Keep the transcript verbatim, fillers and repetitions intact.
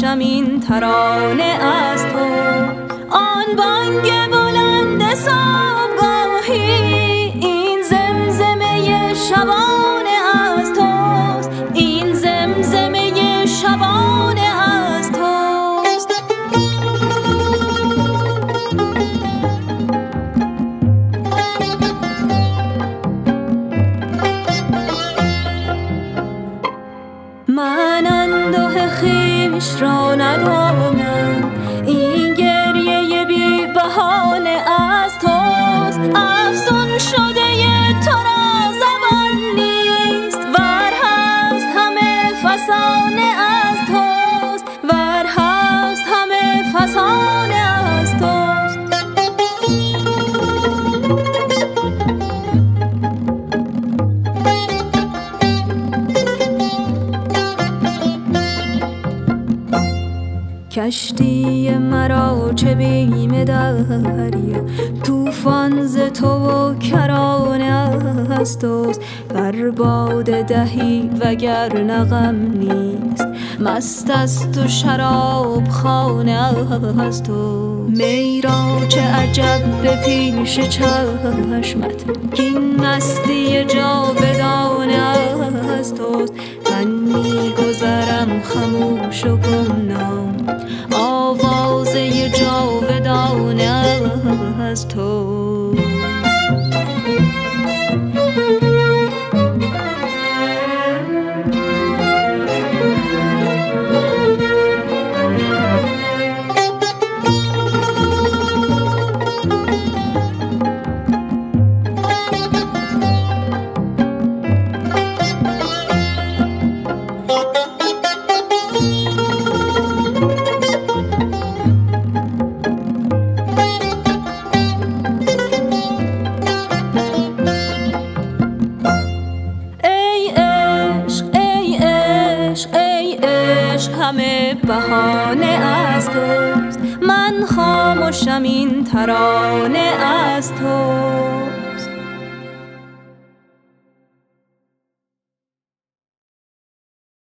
خاموشم این ترانه از تو. آن بانگ بلند صبحگاهی این زمزمه شبانه از توست، این زمزمه شبانه از توست. من انده خویش را ندانم، این گریه بی بهانه از توست. افسون شده تو را زبان نیست، ور هست همه فسانه از توست، ور هست همه فسانه از توست. کشتی مرا چه بیم دریا، طوفان ز تو و کرانه از توست. بر باد دهی وگرنه غم نیست، مست است و شراب خانه از تو. می را چه عجب به پیش چشمت، این مستی جاودانه از توست. من می گذرم خموش و گمنام، آوازه جاودانه از تو. همه بهانه از توست، من خاموشم این ترانه از تو.